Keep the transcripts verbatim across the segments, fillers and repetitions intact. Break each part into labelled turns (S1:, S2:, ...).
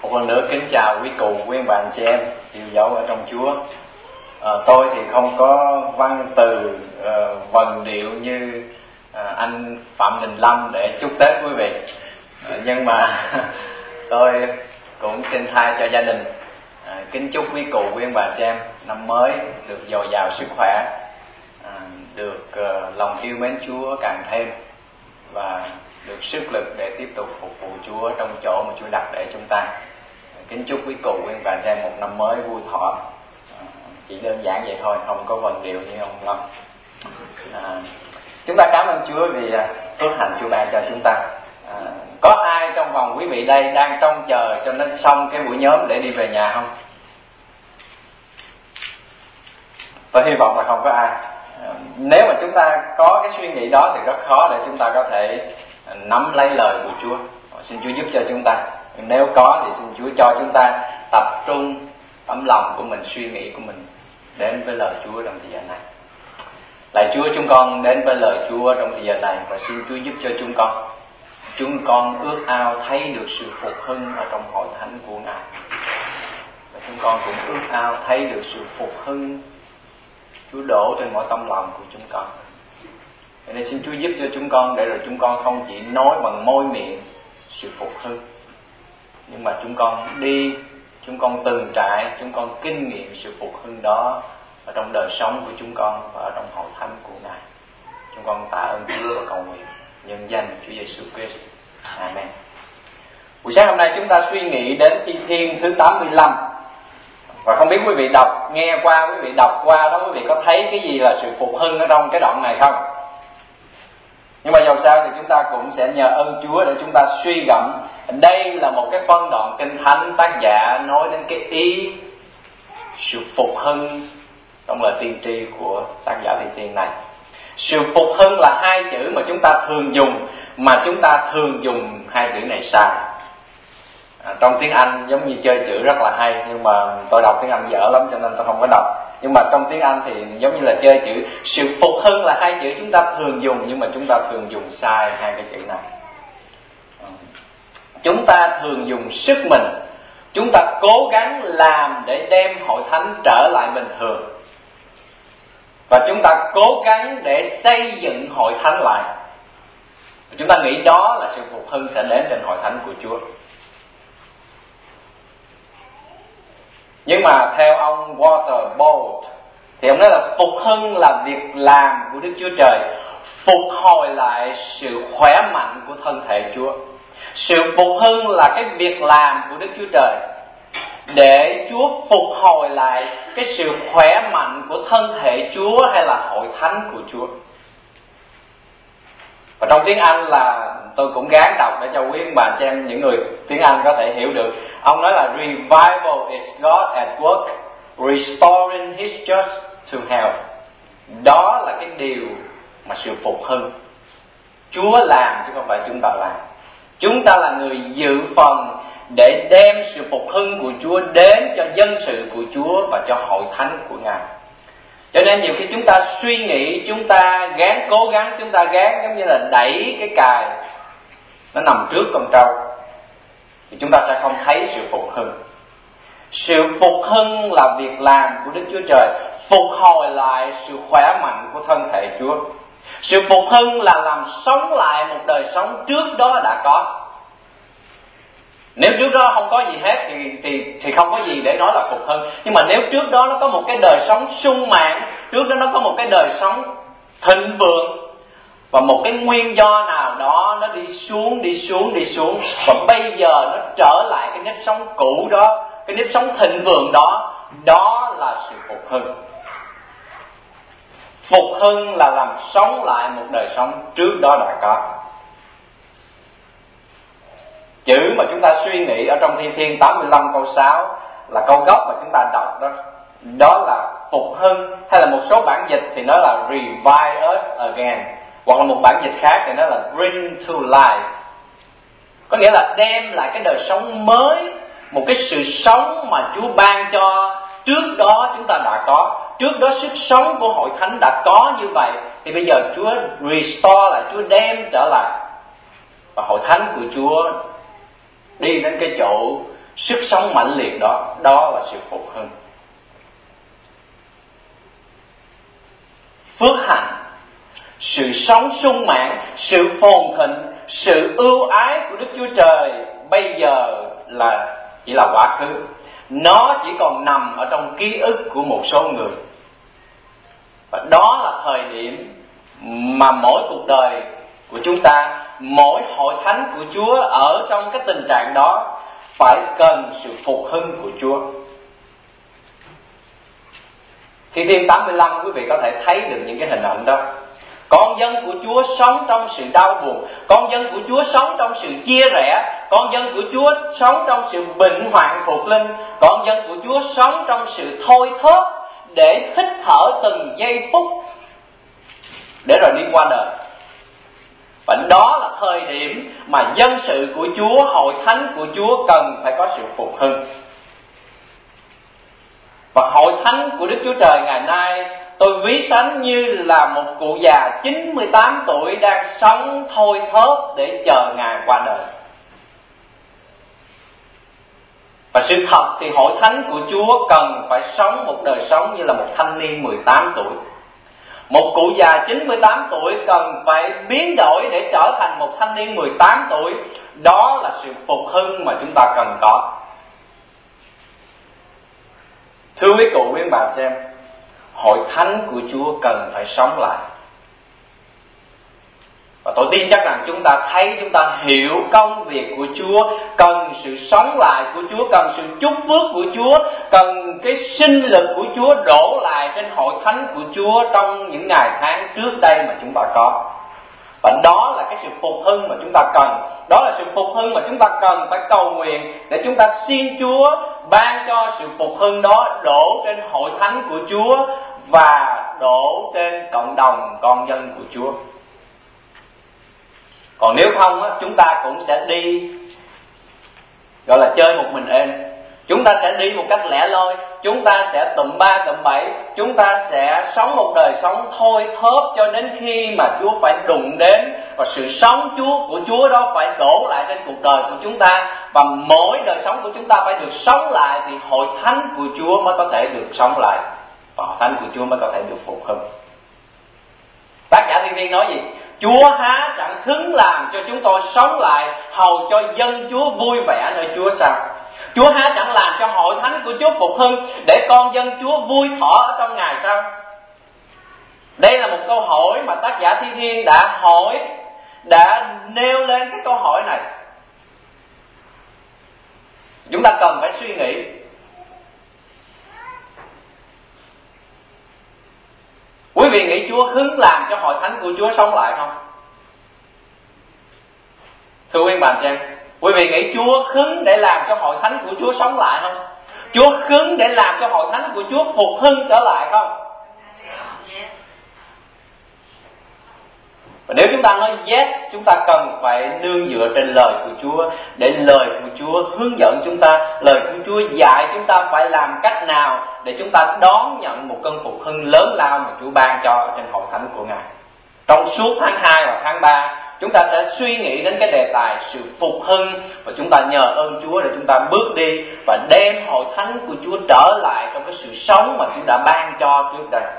S1: Một lần nữa kính chào quý cụ, quý bạn chị em yêu dấu ở trong Chúa. À, tôi thì không có văn từ uh, vần điệu như uh, anh Phạm Đình Lâm để chúc Tết quý vị, uh, nhưng mà tôi cũng xin thay cho gia đình uh, kính chúc quý cụ, quý bạn chị em năm mới được dồi dào sức khỏe, uh, được uh, lòng yêu mến Chúa càng thêm và được sức lực để tiếp tục phục vụ Chúa trong chỗ mà Chúa đặt để chúng ta. Kính chúc quý cụ, quý bạn chị em một năm mới vui thọ. Chỉ đơn giản vậy thôi, không có vần điệu như ông Lâm. À, chúng ta cảm ơn Chúa vì phước hạnh Chúa ban cho chúng ta. À, có ai trong vòng quý vị đây đang trông chờ cho nên xong cái buổi nhóm để đi về nhà không? Tôi hy vọng là không có ai. À, nếu mà chúng ta có cái suy nghĩ đó thì rất khó để chúng ta có thể nắm lấy lời của Chúa. Xin Chúa giúp cho chúng ta. Nếu có thì xin Chúa cho chúng ta tập trung tấm lòng của mình, suy nghĩ của mình đến với lời Chúa trong thời gian này. Lạy Chúa, chúng con đến với lời Chúa trong thời gian này và xin Chúa giúp cho chúng con. Chúng con ước ao thấy được sự phục hưng ở trong hội thánh của Ngài. Và chúng con cũng ước ao thấy được sự phục hưng Chúa đổ trên mỗi tâm lòng của chúng con. Cho nên xin Chúa giúp cho chúng con để rồi chúng con không chỉ nói bằng môi miệng sự phục hưng, nhưng mà chúng con đi, chúng con từng trải, chúng con kinh nghiệm sự phục hưng đó ở trong đời sống của chúng con và ở trong hội thánh của Ngài. Chúng con tạ ơn Chúa và cầu nguyện nhân danh Chúa Giêsu Christ. Amen. Buổi sáng hôm nay chúng ta suy nghĩ đến Thi Thiên thứ tám mươi lăm. Và không biết quý vị đọc, nghe qua, quý vị đọc qua đó, quý vị có thấy cái gì là sự phục hưng ở trong cái đoạn này không? Nhưng mà dầu sao thì chúng ta cũng sẽ nhờ ơn Chúa để chúng ta suy gẫm. Đây là một cái phân đoạn kinh thánh tác giả nói đến cái ý sự phục hưng trong lời tiên tri của tác giả Thi Thiên này. Sự phục hưng là hai chữ mà chúng ta thường dùng, mà chúng ta thường dùng hai chữ này sai. À, trong tiếng Anh giống như chơi chữ rất là hay, nhưng mà tôi đọc tiếng Anh dở lắm cho nên tôi không có đọc. Nhưng mà trong tiếng Anh thì giống như là chơi chữ. Sự phục hưng là hai chữ chúng ta thường dùng, nhưng mà chúng ta thường dùng sai hai cái chữ này. Chúng ta thường dùng sức mình, chúng ta cố gắng làm để đem hội thánh trở lại bình thường, và chúng ta cố gắng để xây dựng hội thánh lại. Chúng ta nghĩ đó là sự phục hưng sẽ đến trên hội thánh của Chúa. Nhưng mà theo ông Walter Bolt thì ông nói là phục hưng là việc làm của Đức Chúa Trời, phục hồi lại sự khỏe mạnh của thân thể Chúa. Sự phục hưng là cái việc làm của Đức Chúa Trời để Chúa phục hồi lại cái sự khỏe mạnh của thân thể Chúa hay là hội thánh của Chúa. Và trong tiếng Anh là tôi cũng gán đọc để cho quý bạn xem, những người tiếng Anh có thể hiểu được. Ông nói là revival is God at work restoring His church to health. Đó là cái điều mà sự phục hưng Chúa làm chứ không phải chúng ta làm. Chúng ta là người dự phần để đem sự phục hưng của Chúa đến cho dân sự của Chúa và cho hội thánh của Ngài. Cho nên nhiều khi chúng ta suy nghĩ, chúng ta gắng cố gắng, chúng ta gắng giống như là đẩy cái cài nó nằm trước con trâu, thì chúng ta sẽ không thấy sự phục hưng. Sự phục hưng là việc làm của Đức Chúa Trời, phục hồi lại sự khỏe mạnh của thân thể Chúa. Sự phục hưng là làm sống lại một đời sống trước đó đã có. Nếu trước đó không có gì hết thì, thì, thì không có gì để nói là phục hưng. Nhưng mà nếu trước đó nó có một cái đời sống sung mãn, trước đó nó có một cái đời sống thịnh vượng, và một cái nguyên do nào đó nó đi xuống, đi xuống, đi xuống, và bây giờ nó trở lại cái nếp sống cũ đó, cái nếp sống thịnh vượng đó, đó là sự phục hưng. Phục hưng là làm sống lại một đời sống trước đó đã có. Chữ mà chúng ta suy nghĩ ở trong Thi Thiên tám mươi lăm câu sáu là câu gốc mà chúng ta đọc đó. Đó là phục hưng, hay là một số bản dịch thì nó là revive us again, hoặc là một bản dịch khác thì nó là bring to life. Có nghĩa là đem lại cái đời sống mới, một cái sự sống mà Chúa ban cho trước đó chúng ta đã có. Trước đó sức sống của hội thánh đã có như vậy, thì bây giờ Chúa restore lại, Chúa đem trở lại. Và hội thánh của Chúa đi đến cái chỗ sức sống mãnh liệt đó, đó là sự phục hưng. Phước hạnh, sự sống sung mãn, sự phồn thịnh, sự ưu ái của Đức Chúa Trời bây giờ là chỉ là quá khứ. Nó chỉ còn nằm ở trong ký ức của một số người. Và đó là thời điểm mà mỗi cuộc đời của chúng ta, mỗi hội thánh của Chúa ở trong cái tình trạng đó phải cần sự phục hưng của Chúa. Thi Thiên tám mươi lăm, quý vị có thể thấy được những cái hình ảnh đó. Con dân của Chúa sống trong sự đau buồn, con dân của Chúa sống trong sự chia rẽ, con dân của Chúa sống trong sự bệnh hoạn phục linh, con dân của Chúa sống trong sự thôi thóp để hít thở từng giây phút để rồi đi qua đời. Và đó là thời điểm mà dân sự của Chúa, hội thánh của Chúa cần phải có sự phục hưng. Và hội thánh của Đức Chúa Trời ngày nay, tôi ví sánh như là một cụ già chín mươi tám tuổi đang sống thôi thóp để chờ Ngài qua đời. Và sự thật thì hội thánh của Chúa cần phải sống một đời sống như là một thanh niên mười tám tuổi. Một cụ già chín mươi tám tuổi cần phải biến đổi để trở thành một thanh niên mười tám tuổi. Đó là sự phục hưng mà chúng ta cần có. Thưa quý cụ, quý bà xem, hội thánh của Chúa cần phải sống lại. Và tôi tin chắc rằng chúng ta thấy, chúng ta hiểu công việc của Chúa, cần sự sống lại của Chúa, cần sự chúc phước của Chúa, cần cái sinh lực của Chúa đổ lại trên hội thánh của Chúa trong những ngày tháng trước đây mà chúng ta có. Và đó là cái sự phục hưng mà chúng ta cần. Đó là sự phục hưng mà chúng ta cần phải cầu nguyện để chúng ta xin Chúa ban cho sự phục hưng đó đổ trên hội thánh của Chúa và đổ trên cộng đồng con dân của Chúa. Còn nếu không, chúng ta cũng sẽ đi gọi là chơi một mình êm. Chúng ta sẽ đi một cách lẻ loi, chúng ta sẽ tụm ba tụm bảy, chúng ta sẽ sống một đời sống thôi thóp cho đến khi mà Chúa phải đụng đến, và sự sống Chúa của Chúa đó phải đổ lại trên cuộc đời của chúng ta. Và mỗi đời sống của chúng ta phải được sống lại thì hội thánh của Chúa mới có thể được sống lại, và hội thánh của Chúa mới có thể được phục hưng. Tác giả Thiên Thiên nói gì? Chúa há chẳng khứng làm cho chúng tôi sống lại, hầu cho dân Chúa vui vẻ nơi Chúa sao? Chúa há chẳng làm cho hội thánh của Chúa phục hưng để con dân Chúa vui thỏ ở trong Ngài sao? Đây là một câu hỏi mà tác giả Thi Thiên đã hỏi, đã nêu lên cái câu hỏi này. Chúng ta cần phải suy nghĩ. Quý vị nghĩ Chúa khứng làm cho hội thánh của Chúa sống lại không? Thưa quý bạn xem, quý vị nghĩ Chúa khứng để làm cho hội thánh của Chúa sống lại không? Chúa khứng để làm cho hội thánh của Chúa phục hưng trở lại không? Và nếu chúng ta nói yes, chúng ta cần phải nương dựa trên lời của Chúa, để lời của Chúa hướng dẫn chúng ta, lời của Chúa dạy chúng ta phải làm cách nào để chúng ta đón nhận một cơn phục hưng lớn lao mà Chúa ban cho trên hội thánh của Ngài. Trong suốt tháng hai và tháng ba, chúng ta sẽ suy nghĩ đến cái đề tài sự phục hưng, và chúng ta nhờ ơn Chúa để chúng ta bước đi và đem hội thánh của Chúa trở lại trong cái sự sống mà Chúa đã ban cho trước đây.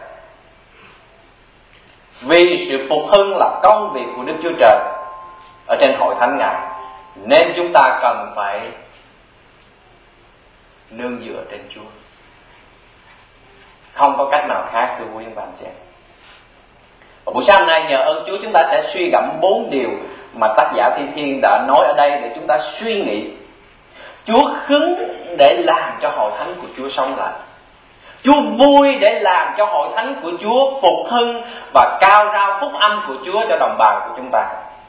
S1: Vì sự phục hưng là công việc của Đức Chúa Trời ở trên hội thánh Ngài, nên chúng ta cần phải nương dựa trên Chúa. Không có cách nào khác, thưa quý bạn chị. Và buổi sáng nay nhờ ơn Chúa, chúng ta sẽ suy gẫm bốn điều mà tác giả Thi Thiên đã nói ở đây để chúng ta suy nghĩ. Chúa khứng để làm cho hội thánh của Chúa sống lại. Chúa vui để làm cho hội thánh của Chúa phục hưng và cao rao phúc âm của Chúa cho đồng bào của chúng ta.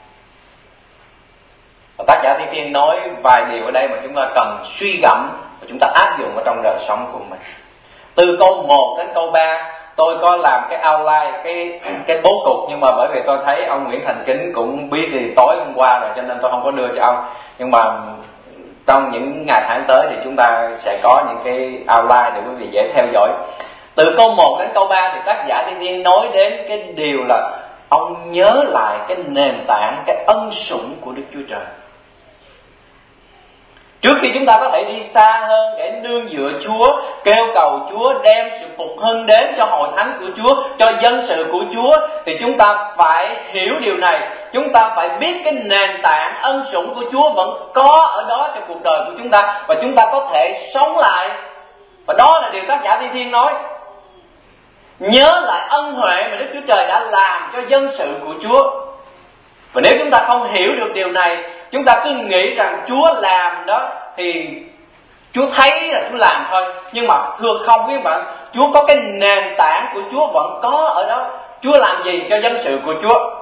S1: Và tác giả Thi Thiên nói vài điều ở đây mà chúng ta cần suy gẫm và chúng ta áp dụng ở trong đời sống của mình. Từ câu một đến câu ba, tôi có làm cái outline, cái cái bố cục, nhưng mà bởi vì tôi thấy ông Nguyễn Thành Kính cũng busy tối hôm qua rồi, cho nên tôi không có đưa cho ông. Nhưng mà trong những ngày tháng tới thì chúng ta sẽ có những cái outline để quý vị dễ theo dõi. Từ câu một đến câu ba thì tác giả Thiên Thiên nói đến cái điều là ông nhớ lại cái nền tảng, cái ân sủng của Đức Chúa Trời. Trước khi chúng ta có thể đi xa hơn để nương dựa Chúa, kêu cầu Chúa đem sự phục hưng đến cho hội thánh của Chúa, cho dân sự của Chúa, thì chúng ta phải hiểu điều này. Chúng ta phải biết cái nền tảng ân sủng của Chúa vẫn có ở đó trong cuộc đời của chúng ta, và chúng ta có thể sống lại. Và đó là điều tác giả Thi Thiên nói. Nhớ lại ân huệ mà Đức Chúa Trời đã làm cho dân sự của Chúa. Và nếu chúng ta không hiểu được điều này, chúng ta cứ nghĩ rằng Chúa làm đó thì Chúa thấy là Chúa làm thôi. Nhưng mà thưa không quý bạn, Chúa có cái nền tảng của Chúa vẫn có ở đó. Chúa làm gì cho dân sự của Chúa?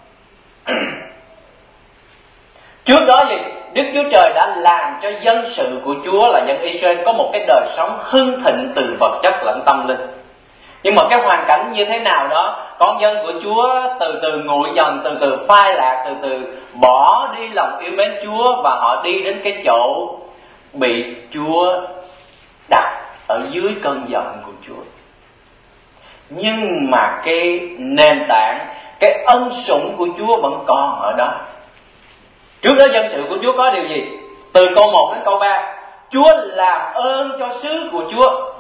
S1: Trước đó gì? Đức Chúa Trời đã làm cho dân sự của Chúa là dân Israel có một cái đời sống hưng thịnh từ vật chất lẫn tâm linh. Nhưng mà cái hoàn cảnh như thế nào đó, con dân của Chúa từ từ nguội dần, từ từ phai lạc, từ từ bỏ đi lòng yêu mến Chúa, và họ đi đến cái chỗ bị Chúa đặt ở dưới cơn giận của Chúa. Nhưng mà cái nền tảng, cái ân sủng của Chúa vẫn còn ở đó. Trước đó dân sự của Chúa có điều gì? Từ câu một đến câu ba, Chúa làm ơn cho sứ của Chúa.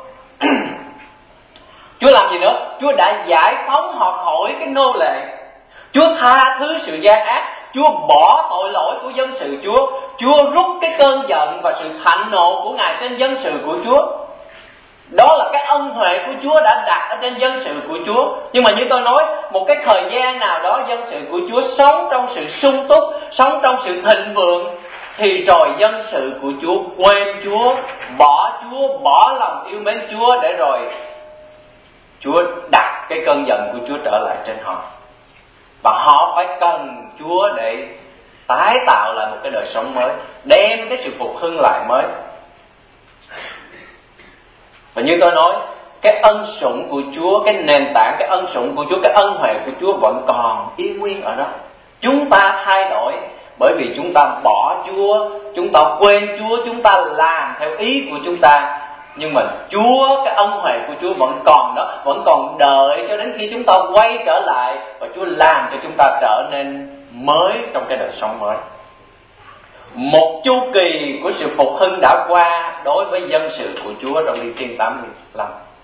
S1: Chúa làm gì nữa? Chúa đã giải phóng họ khỏi cái nô lệ. Chúa tha thứ sự gian ác. Chúa bỏ tội lỗi của dân sự Chúa. Chúa rút cái cơn giận và sự thạnh nộ của Ngài trên dân sự của Chúa. Đó là cái ân huệ của Chúa đã đặt ở trên dân sự của Chúa. Nhưng mà như tôi nói, một cái thời gian nào đó dân sự của Chúa sống trong sự sung túc, sống trong sự thịnh vượng, thì rồi dân sự của Chúa quên Chúa, bỏ Chúa, bỏ lòng yêu mến Chúa, để rồi Chúa đặt cái cơn giận của Chúa trở lại trên họ. Và họ phải cần Chúa để tái tạo lại một cái đời sống mới, đem cái sự phục hưng lại mới. Và như tôi nói, cái ân sủng của Chúa, cái nền tảng, cái ân sủng của Chúa, cái ân huệ của Chúa vẫn còn y nguyên ở đó. Chúng ta thay đổi bởi vì chúng ta bỏ Chúa, chúng ta quên Chúa, chúng ta làm theo ý của chúng ta. Nhưng mà Chúa, cái ân huệ của Chúa vẫn còn đó, vẫn còn đợi cho đến khi chúng ta quay trở lại, và Chúa làm cho chúng ta trở nên mới trong cái đời sống mới. Một chu kỳ của sự phục hưng đã qua đối với dân sự của Chúa trong Thi Thiên tám mươi lăm.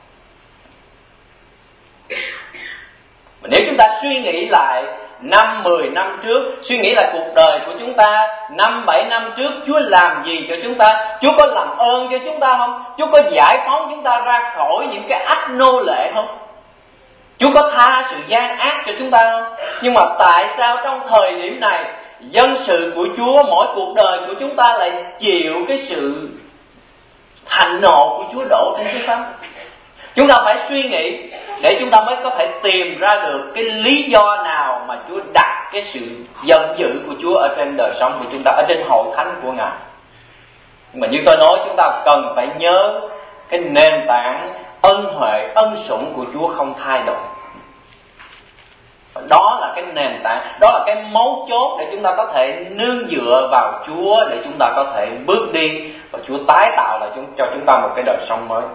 S1: Mà nếu chúng ta suy nghĩ lại năm, mười năm trước, suy nghĩ lại cuộc đời của chúng ta năm, bảy năm trước, Chúa làm gì cho chúng ta? Chúa có làm ơn cho chúng ta không? Chúa có giải phóng chúng ta ra khỏi những cái ách nô lệ không? Chúa có tha sự gian ác cho chúng ta không? Nhưng mà tại sao trong thời điểm này, dân sự của Chúa, mỗi cuộc đời của chúng ta lại chịu cái sự thạnh nộ của Chúa đổ trên chúng ta? Chúng ta phải suy nghĩ để chúng ta mới có thể tìm ra được cái lý do nào mà Chúa đặt cái sự giận dữ của Chúa ở trên đời sống của chúng ta, ở trên hội thánh của Ngài. Nhưng mà như tôi nói, chúng ta cần phải nhớ cái nền tảng ân huệ, ân sủng của Chúa không thay đổi. Đó là cái nền tảng, đó là cái mấu chốt để chúng ta có thể nương dựa vào Chúa, để chúng ta có thể bước đi, và Chúa tái tạo lại cho chúng ta một cái đời sống mới.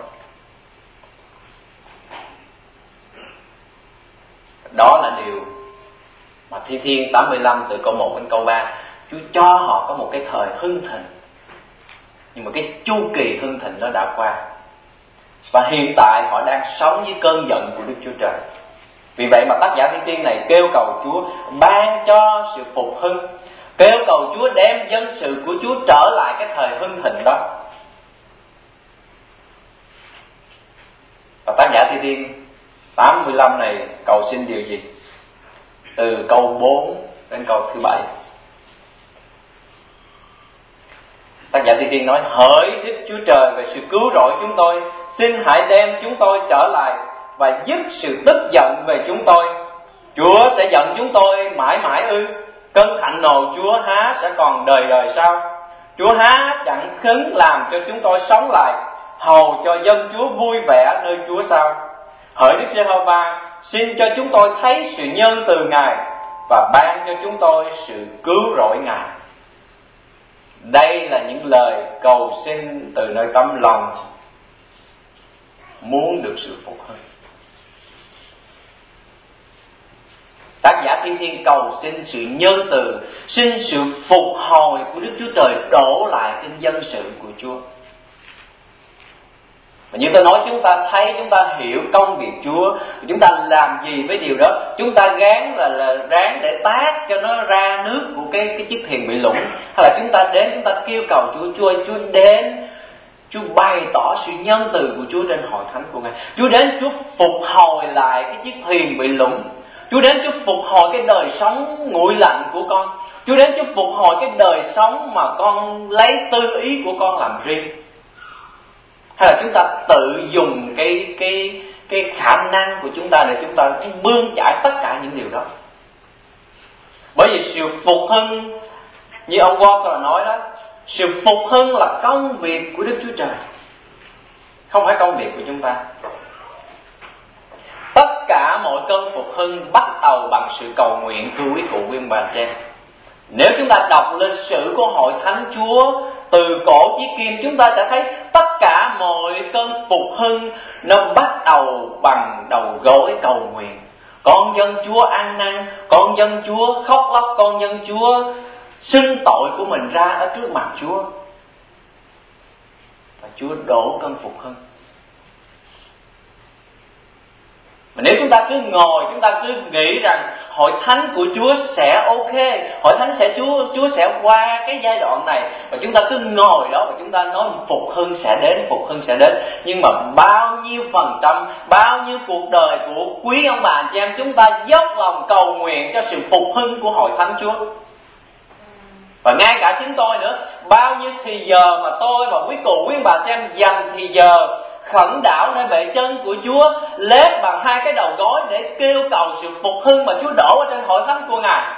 S1: Đó là điều mà Thi Thiên tám mươi lăm từ câu một đến câu ba, Chúa cho họ có một cái thời hưng thịnh. Nhưng mà cái chu kỳ hưng thịnh nó đã qua, và hiện tại họ đang sống với cơn giận của Đức Chúa Trời. Vì vậy mà tác giả Thi Thiên này kêu cầu Chúa ban cho sự phục hưng, kêu cầu Chúa đem dân sự của Chúa trở lại cái thời hưng thịnh đó. Và tác giả Thi Thiên tám mươi lăm này cầu xin điều gì? Từ câu bốn đến câu thứ bảy, tác giả Thi Thiên nói: hỡi Đức Chúa Trời về sự cứu rỗi chúng tôi, xin hãy đem chúng tôi trở lại và dứt sự tức giận về chúng tôi. Chúa sẽ giận chúng tôi mãi mãi ư? Cơn thạnh nộ Chúa há sẽ còn đời đời sao? Chúa há chẳng khứng làm cho chúng tôi sống lại, hầu cho dân Chúa vui vẻ nơi Chúa sao? Hỡi Đức Giê-hô-va, xin cho chúng tôi thấy sự nhân từ Ngài, và ban cho chúng tôi sự cứu rỗi Ngài. Đây là những lời cầu xin từ nơi tấm lòng muốn được sự phục hưng. Tác giả Thi Thiên cầu xin sự nhân từ, xin sự phục hồi của Đức Chúa Trời đổ lại trên dân sự của Chúa. Và như tôi nói, chúng ta thấy, chúng ta hiểu công việc Chúa, chúng ta làm gì với điều đó. Chúng ta gán là, là ráng để tác cho nó ra nước của cái, cái chiếc thuyền bị lũng. Hay là chúng ta đến, chúng ta kêu cầu Chúa, Chúa, Chúa đến, Chúa bày tỏ sự nhân từ của Chúa trên hội thánh của Ngài. Chúa đến, Chúa phục hồi lại cái chiếc thuyền bị lũng. Chúa đến, Chúa phục hồi cái đời sống nguội lạnh của con. Chúa đến, Chúa phục hồi cái đời sống mà con lấy tư ý của con làm riêng. Hay là chúng ta tự dùng cái cái cái khả năng của chúng ta để chúng ta bươn chải tất cả những điều đó. Bởi vì sự phục hưng, như ông Walter nói đó, sự phục hưng là công việc của Đức Chúa Trời, không phải công việc của chúng ta. Tất cả mọi cơn phục hưng bắt đầu bằng sự cầu nguyện, thưa quý cụ quý ông bà chị em. Nếu chúng ta đọc lịch sử của hội thánh Chúa từ cổ chí kim, chúng ta sẽ thấy tất cả mọi cơn phục hưng nó bắt đầu bằng đầu gối cầu nguyện. Con dân Chúa ăn năn, con dân Chúa khóc lóc, con dân Chúa xưng tội của mình ra ở trước mặt Chúa, và Chúa đổ cơn phục hưng. Mà nếu chúng ta cứ ngồi, chúng ta cứ nghĩ rằng hội thánh của Chúa sẽ ok, hội thánh sẽ Chúa Chúa sẽ qua cái giai đoạn này, và chúng ta cứ ngồi đó và chúng ta nói phục hưng sẽ đến, phục hưng sẽ đến. Nhưng mà bao nhiêu phần trăm, bao nhiêu cuộc đời của quý ông bà anh chị em chúng ta dốc lòng cầu nguyện cho sự phục hưng của hội thánh Chúa. Và ngay cả chính tôi nữa, bao nhiêu thì giờ mà tôi và quý cụ quý ông bà anh chị em dành thì giờ khẩn đảo nơi bệ chân của Chúa, lết bằng hai cái đầu gối để kêu cầu sự phục hưng mà Chúa đổ ở trên hội thánh của Ngài.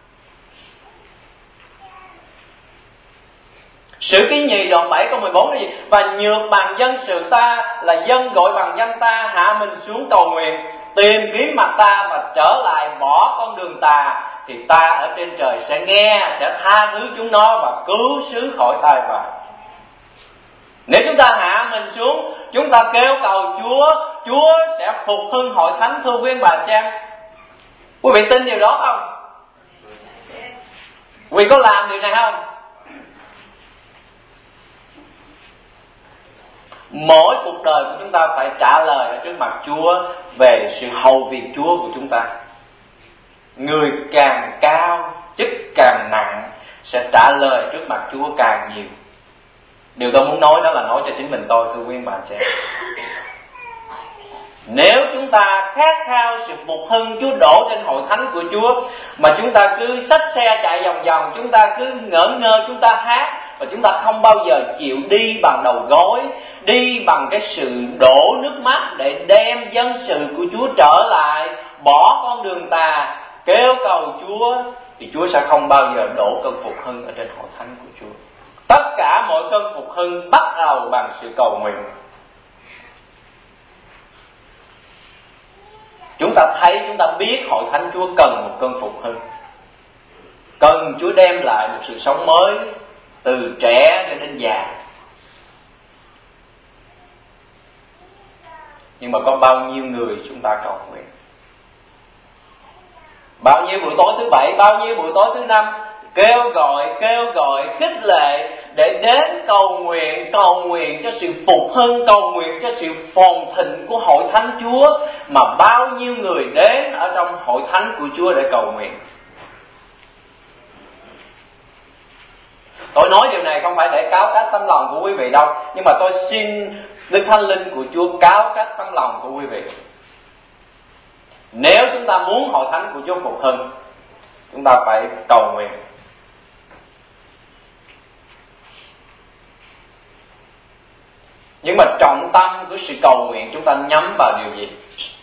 S1: Sử Ký Nhì đoạn bảy câu mười bốn là gì? Và nhược bằng dân sự ta, là dân gọi bằng danh ta, hạ mình xuống cầu nguyện, tìm kiếm mặt ta và trở lại bỏ con đường tà, thì ta ở trên trời sẽ nghe, sẽ tha thứ chúng nó và cứu xứ khỏi tai vạ. Nếu chúng ta hạ mình xuống, chúng ta kêu cầu Chúa, Chúa sẽ phục hưng hội thánh, thưa quý bà chị em. Quý vị tin điều đó không? Quý vị có làm điều này không? Mỗi cuộc đời của chúng ta phải trả lời ở trước mặt Chúa về sự hầu việc Chúa của chúng ta. Người càng cao, chức càng nặng sẽ trả lời trước mặt Chúa càng nhiều. Điều tôi muốn nói đó là nói cho chính mình tôi, thưa quý bà chị em. Nếu chúng ta khát khao sự phục hưng Chúa đổ trên hội thánh của Chúa, mà chúng ta cứ xách xe chạy vòng vòng, chúng ta cứ ngỡ ngơ, chúng ta hát, và chúng ta không bao giờ chịu đi bằng đầu gối, đi bằng cái sự đổ nước mắt để đem dân sự của Chúa trở lại, bỏ con đường tà, kêu cầu Chúa, thì Chúa sẽ không bao giờ đổ cơn phục hưng ở trên hội thánh của Chúa. Tất cả mọi cơn phục hưng bắt đầu bằng sự cầu nguyện. Chúng ta thấy, chúng ta biết hội thánh Chúa cần một cơn phục hưng, cần Chúa đem lại một sự sống mới từ trẻ cho đến già. Nhưng mà có bao nhiêu người chúng ta cầu nguyện? Bao nhiêu buổi tối thứ bảy, bao nhiêu buổi tối thứ năm kêu gọi, kêu gọi, khích lệ để đến cầu nguyện, cầu nguyện cho sự phục hưng, cầu nguyện cho sự phồn thịnh của hội thánh Chúa, mà bao nhiêu người đến ở trong hội thánh của Chúa để cầu nguyện. Tôi nói điều này không phải để cáo trách tấm lòng của quý vị đâu, nhưng mà tôi xin Đức Thánh Linh của Chúa cáo trách tấm lòng của quý vị. Nếu chúng ta muốn hội thánh của Chúa phục hưng, chúng ta phải cầu nguyện. Nhưng mà trọng tâm của sự cầu nguyện chúng ta nhắm vào điều gì?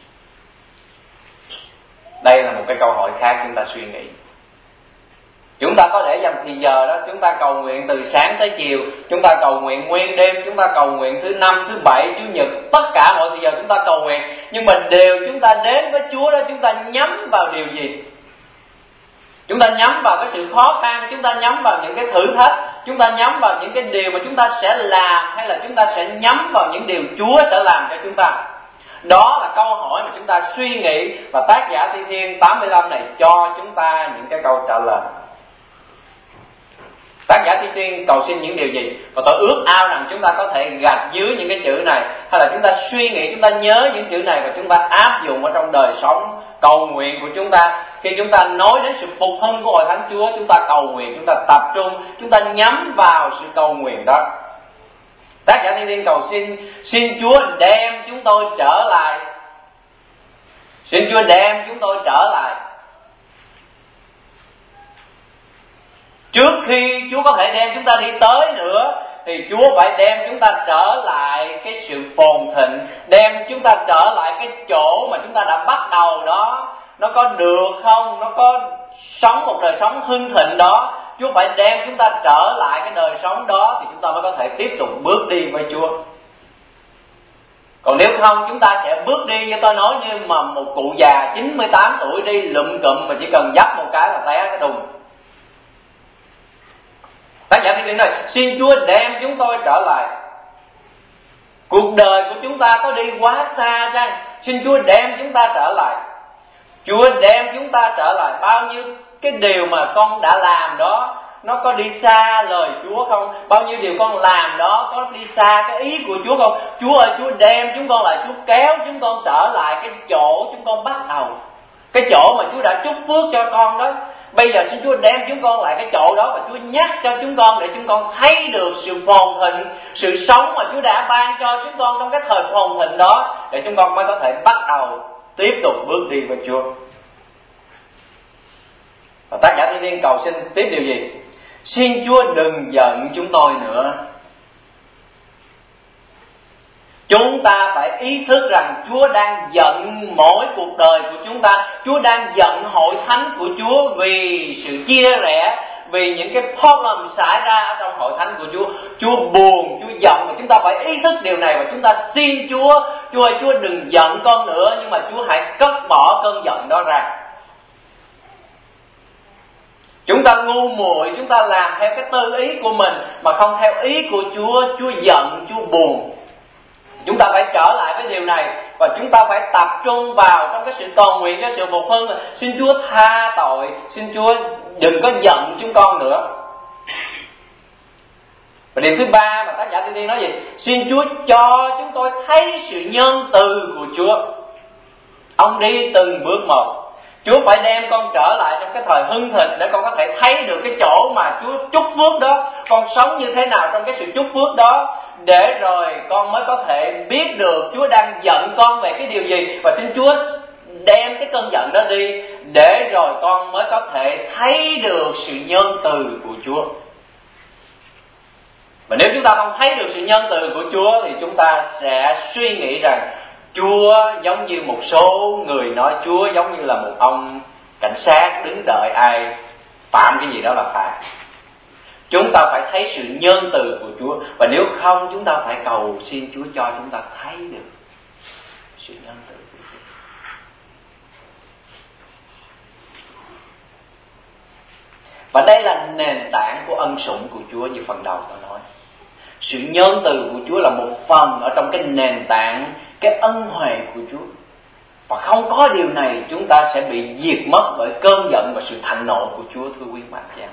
S1: Đây là một cái câu hỏi khác chúng ta suy nghĩ. Chúng ta có thể dành thì giờ đó, chúng ta cầu nguyện từ sáng tới chiều, chúng ta cầu nguyện nguyên đêm, chúng ta cầu nguyện thứ năm, thứ bảy, chủ nhật, tất cả mọi thì giờ chúng ta cầu nguyện. Nhưng mà đều chúng ta đến với Chúa đó, chúng ta nhắm vào điều gì? Chúng ta nhắm vào cái sự khó khăn, chúng ta nhắm vào những cái thử thách, chúng ta nhắm vào những cái điều mà chúng ta sẽ làm, hay là chúng ta sẽ nhắm vào những điều Chúa sẽ làm cho chúng ta? Đó là câu hỏi mà chúng ta suy nghĩ, và tác giả Thi Thiên tám mươi lăm này cho chúng ta những cái câu trả lời. Tác giả Thi Thiên cầu xin những điều gì? Và tôi ước ao rằng chúng ta có thể gạch dưới những cái chữ này, hay là chúng ta suy nghĩ, chúng ta nhớ những chữ này và chúng ta áp dụng ở trong đời sống cầu nguyện của chúng ta. Khi chúng ta nói đến sự phục hưng của Hội Thánh Chúa, chúng ta cầu nguyện, chúng ta tập trung, chúng ta nhắm vào sự cầu nguyện đó. Tác giả Thi Thiên cầu xin, xin Chúa đem chúng tôi trở lại. Xin Chúa đem chúng tôi trở lại. Trước khi Chúa có thể đem chúng ta đi tới nữa, thì Chúa phải đem chúng ta trở lại cái sự phồn thịnh, đem chúng ta trở lại cái chỗ mà chúng ta đã bắt đầu đó. Nó có được không? Nó có sống một đời sống hưng thịnh đó. Chúa phải đem chúng ta trở lại cái đời sống đó, thì chúng ta mới có thể tiếp tục bước đi với Chúa. Còn nếu không, chúng ta sẽ bước đi như tôi nói, như mà một cụ già chín mươi tám tuổi đi lụm cụm, mà chỉ cần dắt một cái là té cái đùng. Tác giả Thi Thiên nói, xin Chúa đem chúng tôi trở lại. Cuộc đời của chúng ta có đi quá xa chăng? Xin Chúa đem chúng ta trở lại. Chúa đem chúng ta trở lại. Bao nhiêu cái điều mà con đã làm đó, nó có đi xa lời Chúa không? Bao nhiêu điều con làm đó có đi xa cái ý của Chúa không? Chúa ơi, Chúa đem chúng con lại. Chúa kéo chúng con trở lại cái chỗ chúng con bắt đầu, cái chỗ mà Chúa đã chúc phước cho con đó. Bây giờ xin Chúa đem chúng con lại cái chỗ đó, và Chúa nhắc cho chúng con để chúng con thấy được sự phồn thịnh, sự sống mà Chúa đã ban cho chúng con trong cái thời phồn thịnh đó, để chúng con mới có thể bắt đầu tiếp tục bước đi với Chúa. Và tác giả Thi Thiên cầu xin tiếp điều gì? Xin Chúa đừng giận chúng tôi nữa. Chúng ta phải ý thức rằng Chúa đang giận mỗi cuộc đời của chúng ta. Chúa đang giận hội thánh của Chúa vì sự chia rẽ, vì những cái problem xảy ra ở trong hội thánh của Chúa. Chúa buồn, Chúa giận, và chúng ta phải ý thức điều này, và chúng ta xin Chúa, Chúa ơi, Chúa đừng giận con nữa, nhưng mà Chúa hãy cất bỏ cơn giận đó ra. Chúng ta ngu muội, chúng ta làm theo cái tư ý của mình mà không theo ý của Chúa. Chúa giận, Chúa buồn. Chúng ta phải trở lại với điều này, và chúng ta phải tập trung vào trong cái sự cầu nguyện, cái sự phục hưng. Xin Chúa tha tội, xin Chúa đừng có giận chúng con nữa. Và điều thứ ba mà tác giả Thi Thiên nói gì? Xin Chúa cho chúng tôi thấy sự nhân từ của Chúa. Ông đi từng bước một. Chúa phải đem con trở lại trong cái thời hưng thịnh, để con có thể thấy được cái chỗ mà Chúa chúc phước đó, con sống như thế nào trong cái sự chúc phước đó, để rồi con mới có thể biết được Chúa đang giận con về cái điều gì. Và xin Chúa đem cái cơn giận đó đi, để rồi con mới có thể thấy được sự nhân từ của Chúa. Và nếu chúng ta không thấy được sự nhân từ của Chúa, thì chúng ta sẽ suy nghĩ rằng Chúa giống như một số người nói Chúa giống như là một ông cảnh sát đứng đợi ai phạm cái gì đó là phạt. Chúng ta phải thấy sự nhân từ của Chúa, và nếu không, chúng ta phải cầu xin Chúa cho chúng ta thấy được sự nhân từ của Chúa. Và đây là nền tảng của ân sủng của Chúa, như phần đầu tôi nói. Sự nhân từ của Chúa là một phần ở trong cái nền tảng, cái ân huệ của Chúa. Và không có điều này, chúng ta sẽ bị diệt mất bởi cơn giận và sự thạnh nộ của Chúa, thưa quý bạn chị em.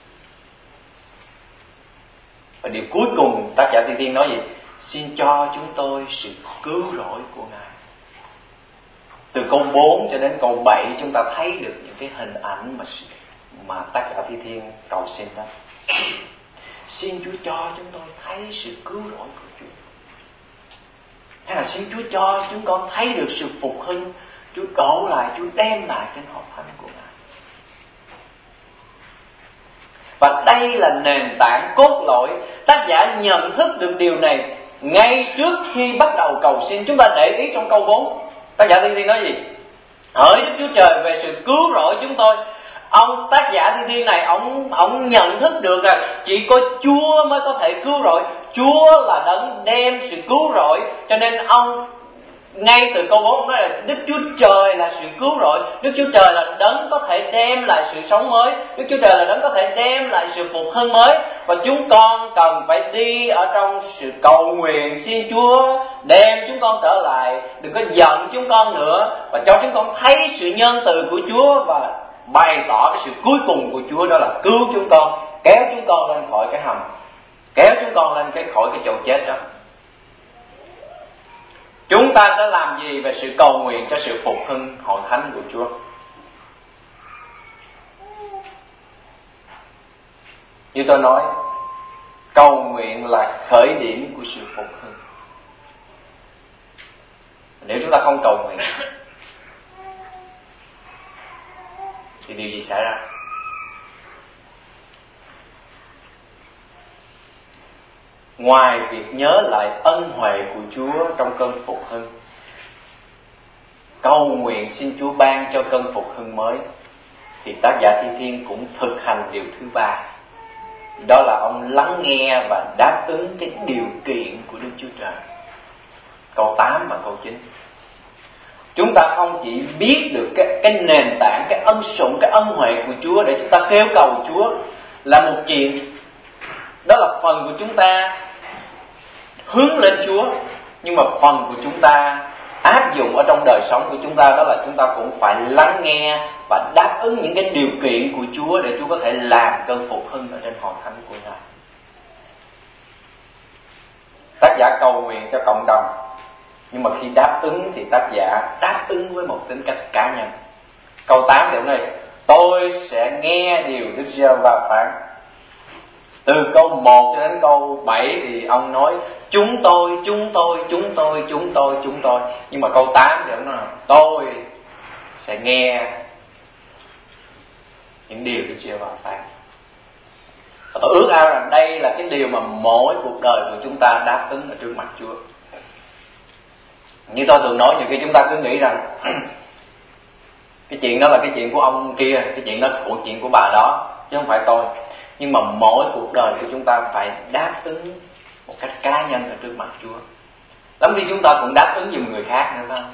S1: Và điều cuối cùng tác giả Thi Thiên nói gì? Xin cho chúng tôi sự cứu rỗi của Ngài. Từ câu bốn cho đến câu bảy chúng ta thấy được những cái hình ảnh mà mà tác giả Thi Thiên cầu xin đó. Xin Chúa cho chúng tôi thấy sự cứu rỗi của Chúa. Hay là xin Chúa cho chúng con thấy được sự phục hưng, Chúa đổ lại, Chúa đem lại trên hội thánh của Ngài. Và đây là nền tảng cốt lõi. Tác giả nhận thức được điều này ngay trước khi bắt đầu cầu xin. Chúng ta để ý trong câu bốn, tác giả Thi Thiên nói gì? Hỡi Đức Chúa Trời, về sự cứu rỗi chúng tôi. Ông tác giả Thi Thiên này, ông ông nhận thức được rằng chỉ có Chúa mới có thể cứu rỗi. Chúa là đấng đem sự cứu rỗi, cho nên ông ngay từ câu bốn ông nói là Đức Chúa Trời là sự cứu rỗi, Đức Chúa Trời là đấng có thể đem lại sự sống mới, Đức Chúa Trời là đấng có thể đem lại sự phục hưng mới. Và chúng con cần phải đi ở trong sự cầu nguyện xin Chúa đem chúng con trở lại, đừng có giận chúng con nữa, và cho chúng con thấy sự nhân từ của Chúa và bày tỏ cái sự cuối cùng của Chúa, đó là cứu chúng con, kéo chúng con lên khỏi cái hầm, kéo chúng con lên cái khỏi cái chỗ chết đó. Chúng ta sẽ làm gì về sự cầu nguyện cho sự phục hưng hội thánh của Chúa? Như tôi nói, cầu nguyện là khởi điểm của sự phục hưng. Nếu chúng ta không cầu nguyện thì điều gì xảy ra? Ngoài việc nhớ lại ân huệ của Chúa trong cơn phục hưng, cầu nguyện xin Chúa ban cho cơn phục hưng mới, thì tác giả Thi Thiên cũng thực hành điều thứ ba, đó là ông lắng nghe và đáp ứng cái điều kiện của Đức Chúa Trời. Câu tám và câu chín. Chúng ta không chỉ biết được cái, cái nền tảng, cái ân sủng, cái ân huệ của Chúa để chúng ta kêu cầu Chúa là một chuyện, đó là phần của chúng ta hướng lên Chúa, nhưng mà phần của chúng ta áp dụng ở trong đời sống của chúng ta, đó là chúng ta cũng phải lắng nghe và đáp ứng những cái điều kiện của Chúa để Chúa có thể làm cơn phục hưng ở trên hội thánh của Ngài. Tác giả cầu nguyện cho cộng đồng, nhưng mà khi đáp ứng thì tác giả đáp ứng với một tính cách cá nhân. Câu tám điều này: tôi sẽ nghe điều Đức Giê-hô-va phán. Từ câu một cho đến câu bảy thì ông nói chúng tôi, chúng tôi, chúng tôi, chúng tôi, chúng tôi. Nhưng mà câu tám thì ông nói là tôi sẽ nghe những điều Đức Giê-hô-va phán. Và tôi ước ao rằng đây là cái điều mà mỗi cuộc đời của chúng ta đáp ứng ở trước mặt Chúa. Như tôi thường nói, nhiều khi chúng ta cứ nghĩ rằng cái chuyện đó là cái chuyện của ông kia, cái chuyện đó là chuyện của bà đó, chứ không phải tôi. Nhưng mà mỗi cuộc đời của chúng ta phải đáp ứng một cách cá nhân ở trước mặt Chúa. Lắm khi chúng ta cũng đáp ứng giùm người khác nữa, phải không?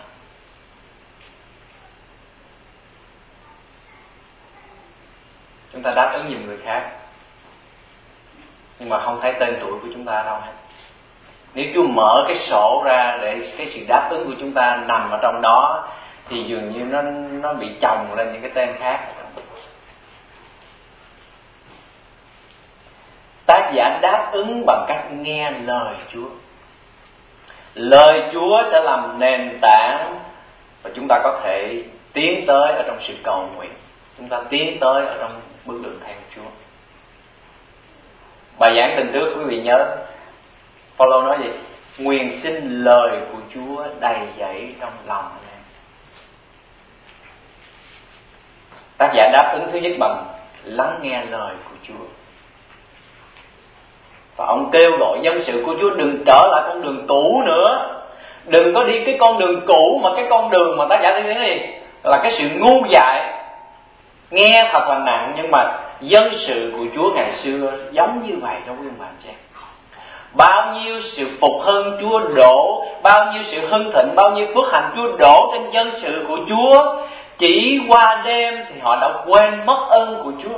S1: Chúng ta đáp ứng giùm người khác, nhưng mà không thấy tên tuổi của chúng ta đâu hết. Nếu Chúa mở cái sổ ra để cái sự đáp ứng của chúng ta nằm ở trong đó, thì dường như nó nó bị chồng lên những cái tên khác. Tác giả đáp ứng bằng cách nghe lời Chúa. Lời Chúa sẽ làm nền tảng và chúng ta có thể tiến tới ở trong sự cầu nguyện. Chúng ta tiến tới ở trong bước đường theo Chúa. Bài giảng tuần trước quý vị nhớ Phaolô nói gì? Nguyện xin lời của Chúa đầy dẫy trong lòng anh em. Tác giả đáp ứng thứ nhất bằng lắng nghe lời của Chúa. Và ông kêu gọi dân sự của Chúa đừng trở lại con đường cũ nữa. Đừng có đi cái con đường cũ, mà cái con đường mà tác giả nói gì? Là cái sự ngu dại. Nghe thật là nặng, nhưng mà dân sự của Chúa ngày xưa giống như vậy đó quý ông bà chị. Bao nhiêu sự phục hưng Chúa đổ, bao nhiêu sự hưng thịnh, bao nhiêu phước hạnh Chúa đổ trên dân sự của Chúa, chỉ qua đêm thì họ đã quên mất ơn của Chúa.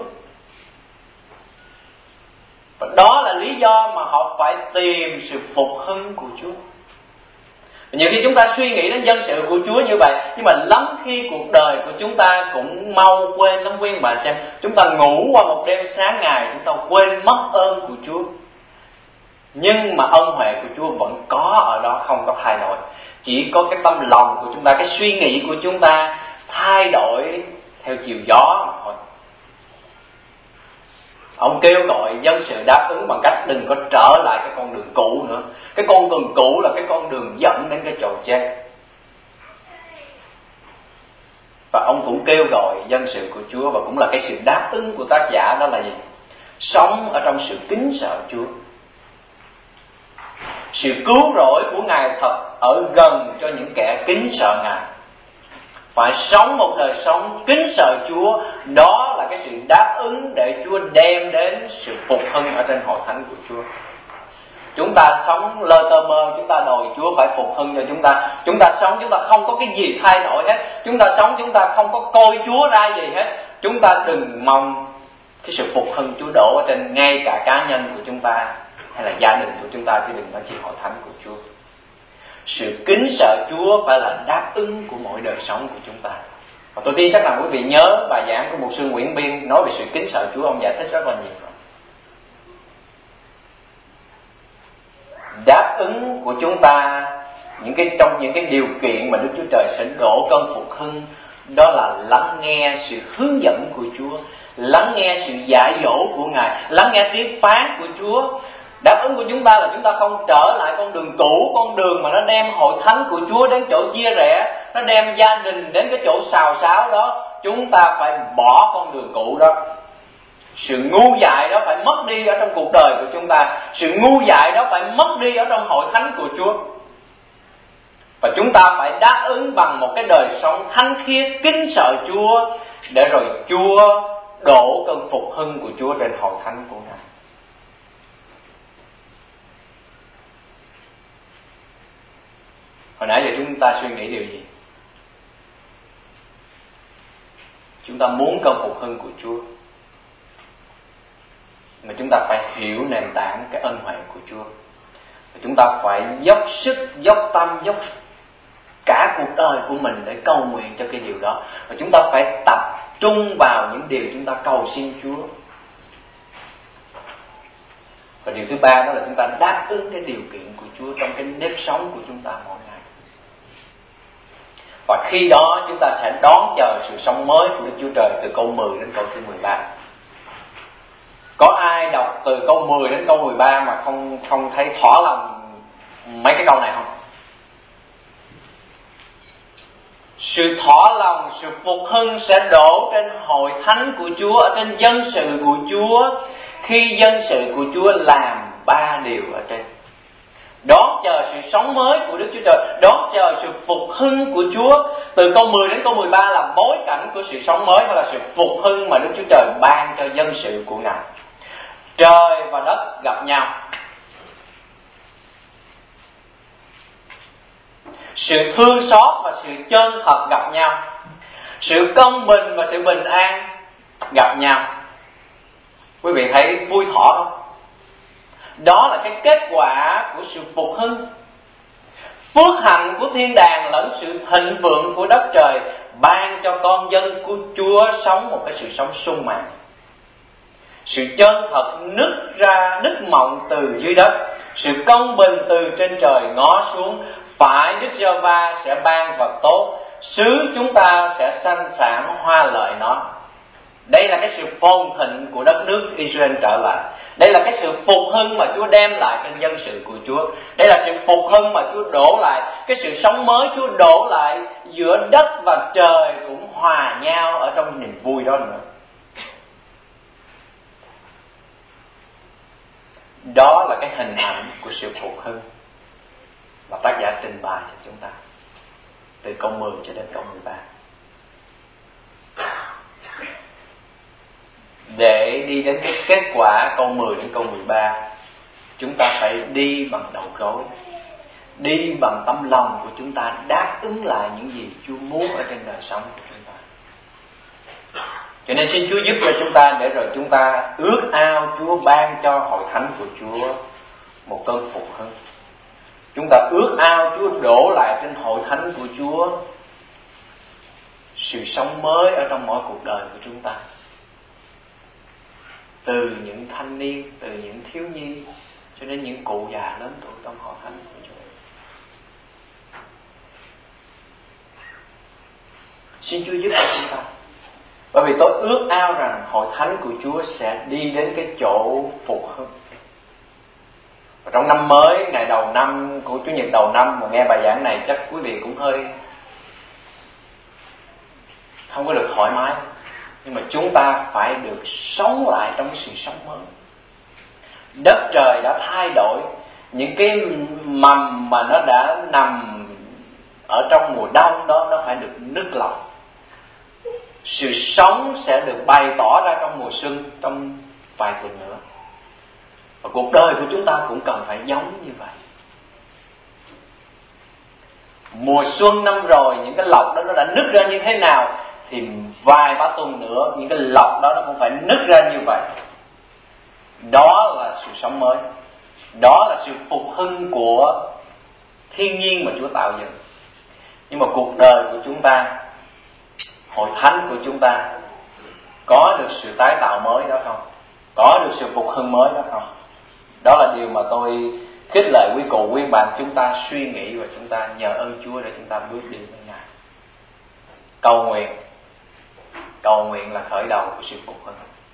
S1: Và đó là lý do mà họ phải tìm sự phục hưng của Chúa. Nhiều khi chúng ta suy nghĩ đến dân sự của Chúa như vậy, nhưng mà lắm khi cuộc đời của chúng ta cũng mau quên lắm quý bà xem. Chúng ta ngủ qua một đêm sáng ngày, chúng ta quên mất ơn của Chúa. Nhưng mà ân huệ của Chúa vẫn có ở đó, không có thay đổi. Chỉ có cái tâm lòng của chúng ta, cái suy nghĩ của chúng ta thay đổi theo chiều gió mà thôi. Ông kêu gọi dân sự đáp ứng bằng cách đừng có trở lại cái con đường cũ nữa. Cái con đường cũ là cái con đường dẫn đến cái chỗ chết. Và ông cũng kêu gọi dân sự của Chúa, và cũng là cái sự đáp ứng của tác giả, đó là gì? Sống ở trong sự kính sợ Chúa. Sự cứu rỗi của Ngài thật ở gần cho những kẻ kính sợ Ngài. Phải sống một đời sống kính sợ Chúa. Đó là cái sự đáp ứng để Chúa đem đến sự phục hưng ở trên hội thánh của Chúa. Chúng ta sống lơ tơ mơ, chúng ta đòi Chúa phải phục hưng cho chúng ta. Chúng ta sống chúng ta không có cái gì thay đổi hết. Chúng ta sống chúng ta không có coi Chúa ra gì hết. Chúng ta đừng mong cái sự phục hưng Chúa đổ ở trên ngay cả cá nhân của chúng ta hay là gia đình của chúng ta, chứ đừng nói chuyện hội thánh của Chúa. Sự kính sợ Chúa phải là đáp ứng của mỗi đời sống của chúng ta. Và tôi tin chắc là quý vị nhớ bài giảng của mục sư Nguyễn Biên nói về sự kính sợ Chúa, ông giải thích rất là nhiều rồi. Đáp ứng của chúng ta những cái trong những cái điều kiện mà Đức Chúa Trời sẽ đổ cơn phục hưng, đó là lắng nghe sự hướng dẫn của Chúa, lắng nghe sự dạy dỗ của Ngài, lắng nghe tiếng phán của Chúa. Đáp ứng của chúng ta là chúng ta không trở lại con đường cũ, con đường mà nó đem hội thánh của Chúa đến chỗ chia rẽ, nó đem gia đình đến cái chỗ xào xáo đó. Chúng ta phải bỏ con đường cũ đó. Sự ngu dại đó phải mất đi ở trong cuộc đời của chúng ta. Sự ngu dại đó phải mất đi ở trong hội thánh của Chúa. Và chúng ta phải đáp ứng bằng một cái đời sống thánh khiết, kính sợ Chúa, để rồi Chúa đổ cơn phục hưng của Chúa trên hội thánh của Ngài. Hồi nãy giờ chúng ta suy nghĩ điều gì? Chúng ta muốn cơn phục hưng của Chúa, mà chúng ta phải hiểu nền tảng cái ân huệ của Chúa. Và chúng ta phải dốc sức, dốc tâm, dốc cả cuộc đời của mình để cầu nguyện cho cái điều đó. Và chúng ta phải tập trung vào những điều chúng ta cầu xin Chúa. Và điều thứ ba đó là chúng ta đáp ứng cái điều kiện của Chúa trong cái nếp sống của chúng ta mỗi ngày. Và khi đó chúng ta sẽ đón chờ sự sống mới của Đức Chúa Trời từ câu mười đến câu thứ mười ba. Có ai đọc từ câu mười đến câu mười ba mà không không thấy thỏa lòng mấy cái câu này không? Sự thỏa lòng, sự phục hưng sẽ đổ trên hội thánh của Chúa, ở trên dân sự của Chúa, khi dân sự của Chúa làm ba điều ở trên. Đón chờ sự sống mới của Đức Chúa Trời, đón chờ sự phục hưng của Chúa. Từ câu mười đến câu mười ba là bối cảnh của sự sống mới, hay là sự phục hưng mà Đức Chúa Trời ban cho dân sự của Ngài. Trời và đất gặp nhau, sự thương xót và sự chân thật gặp nhau, sự công bình và sự bình an gặp nhau. Quý vị thấy vui thỏ không? Đó là cái kết quả của sự phục hưng. Phước hạnh của thiên đàng lẫn sự thịnh vượng của đất trời ban cho con dân của Chúa sống một cái sự sống sung mãn. Sự chân thật nứt ra, nứt mộng từ dưới đất, sự công bình từ trên trời ngó xuống. Phải Đức Giê-hô-va sẽ ban vật tốt, xứ chúng ta sẽ sanh sản hoa lợi nó. Đây là cái sự phồn thịnh của đất nước Israel trở lại. Đây là cái sự phục hưng mà Chúa đem lại trên dân sự của Chúa. Đây là sự phục hưng mà Chúa đổ lại, cái sự sống mới Chúa đổ lại giữa đất và trời cũng hòa nhau ở trong niềm vui đó nữa. Đó là cái hình ảnh của sự phục hưng mà tác giả trình bày cho chúng ta từ câu mười cho đến câu mười ba. Để đi đến cái kết quả câu mười đến câu mười ba, chúng ta phải đi bằng đầu gối, đi bằng tấm lòng của chúng ta, đáp ứng lại những gì Chúa muốn ở trên đời sống của chúng ta. Cho nên xin Chúa giúp cho chúng ta, để rồi chúng ta ước ao Chúa ban cho hội thánh của Chúa một cơn phục hưng. Chúng ta ước ao Chúa đổ lại trên hội thánh của Chúa sự sống mới ở trong mỗi cuộc đời của chúng ta. Từ những thanh niên, từ những thiếu nhi cho đến những cụ già lớn tuổi trong hội thánh của Chúa. Xin Chúa giúp cho chúng ta. Bởi vì tôi ước ao rằng hội thánh của Chúa sẽ đi đến cái chỗ phục hưng. Và trong năm mới, ngày đầu năm của Chủ nhật đầu năm mà nghe bài giảng này, chắc quý vị cũng hơi không có được thoải mái. Nhưng mà chúng ta phải được sống lại trong sự sống mới. Đất trời đã thay đổi, những cái mầm mà nó đã nằm ở trong mùa đông đó, nó phải được nứt lọc. Sự sống sẽ được bày tỏ ra trong mùa xuân, trong vài tuần nữa. Và cuộc đời của chúng ta cũng cần phải giống như vậy. Mùa xuân năm rồi, những cái lọc đó nó đã nứt ra như thế nào, thì vài ba tuần nữa những cái lọc đó nó cũng phải nứt ra như vậy. Đó là sự sống mới. Đó là sự phục hưng của thiên nhiên mà Chúa tạo dựng. Nhưng mà cuộc đời của chúng ta, hội thánh của chúng ta, có được sự tái tạo mới đó không? Có được sự phục hưng mới đó không? Đó là điều mà tôi khích lệ quý cụ, quý bạn chúng ta suy nghĩ, và chúng ta nhờ ơn Chúa để chúng ta bước đi với Ngài. Cầu nguyện. Cầu nguyện là khởi đầu của sự phục hưng.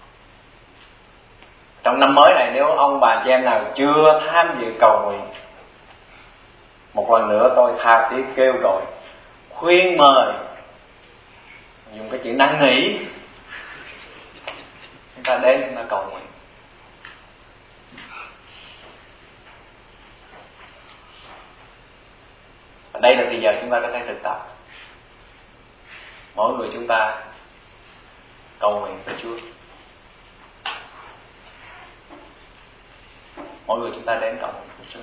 S1: Trong năm mới này, nếu ông bà chị em nào chưa tham dự cầu nguyện, một lần nữa tôi tha thiết kêu gọi, khuyên mời, dùng cái chữ năn nỉ, chúng ta đến chúng ta cầu nguyện. Và đây là thời giờ chúng ta có thể thực tập. Mỗi người chúng ta cầu nguyện với Chúa. Mỗi người chúng ta đến cầu nguyện với Chúa.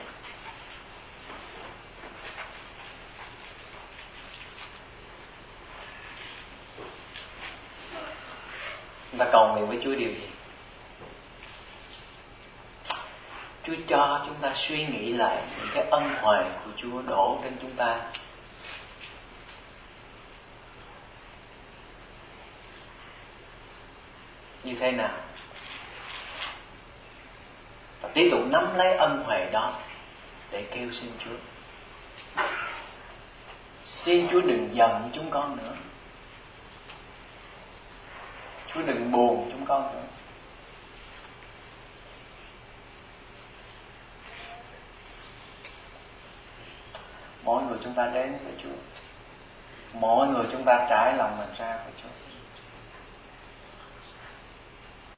S1: Chúng ta cầu nguyện với Chúa điều gì? Chúa cho chúng ta suy nghĩ lại những cái ân huệ của Chúa đổ trên chúng ta. Như thế nào? Và tiếp tục nắm lấy ân huệ đó để kêu xin Chúa. Xin Chúa đừng giận với chúng con nữa. Chúa đừng buồn chúng con nữa. Mỗi người chúng ta đến với Chúa. Mỗi người chúng ta trải lòng mình ra với Chúa.